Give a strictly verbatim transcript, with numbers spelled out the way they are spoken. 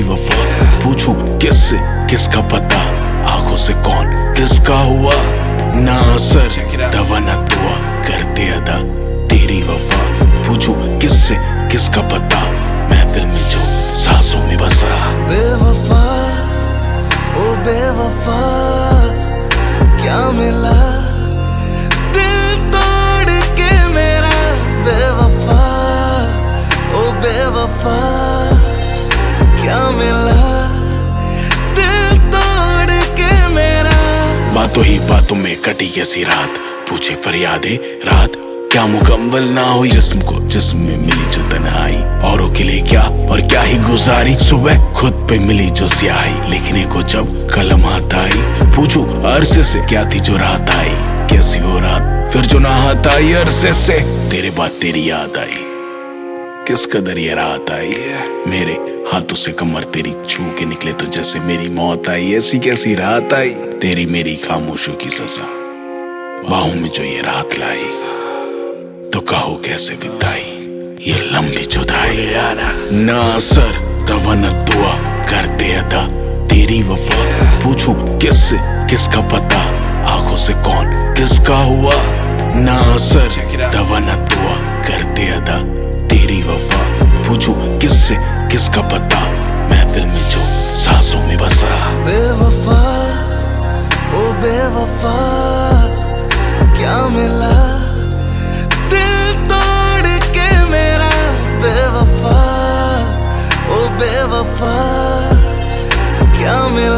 तेरी वफा, पूछूं किससे किसका पता, आंखों से कौन किसका हुआ, ना असर दवा ना दुआ, करते अदा तेरी वफा, पूछूं किससे किसका पता, महफिल में जो सांसों में बसा। बेवफा ओ बेवफा क्या मिला दिल तोड़ के मेरा, बेवफा ओ बेवफा क्या मिला दिल तोड़ के मेरा। बातों ही बातों में कटी कैसी रात, पूछे फरियादे रात क्या मुकम्मल ना हुई, जिस्म को जिस्म में मिली जो तन्हाई, औरों के लिए क्या और क्या ही गुजारी, सुबह खुद पे मिली जो स्याही, लिखने को जब कलम हाथ आई, पूछूं अरसे से क्या थी जो रात आई, कैसी वो रात फिर जो ना हाथ आई, अरसे से तेरे बाद तेरी याद आई, किस कदर ये रात आई है, मेरे हाथों से कमर तेरी छू के निकले तो जैसे मेरी मौत आई, ऐसी कैसी रात आई, तेरी मेरी खामोशियों की सजा, बाहों में जो ये रात लाई, तो कहो कैसे बिताई ये लंबी जुदाई। ना असर दवा न दुआ, करते अदा तेरी वफा, पूछूं किससे किसका पता, आंखों से कौन किसका हुआ, ना असर दवा न दुआ, करते अदा तेरी वफा, पूछूं किससे किसका पता, महफिल में जो सांसों में बसा। बेवफा ओ बेवफा क्या मिला दिल तोड़ के मेरा, बेवफा ओ बेवफा क्या मिला।